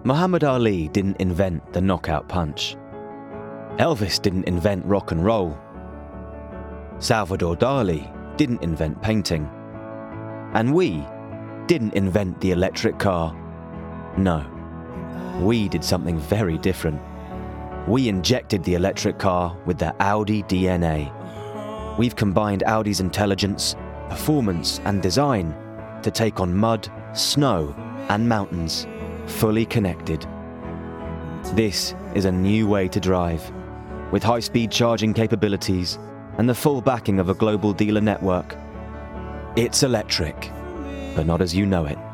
Muhammad Ali didn't invent the knockout punch. Elvis didn't invent rock and roll. Salvador Dali didn't invent painting. And we didn't invent the electric car. No, we did something very different. We injected the electric car with the Audi DNA. We've combined Audi's intelligence, performance, and design to take on mud, snow, and mountains, fully connected. This is a new way to drive, with high-speed charging capabilities and the full backing of a global dealer network. It's electric, but not as you know it.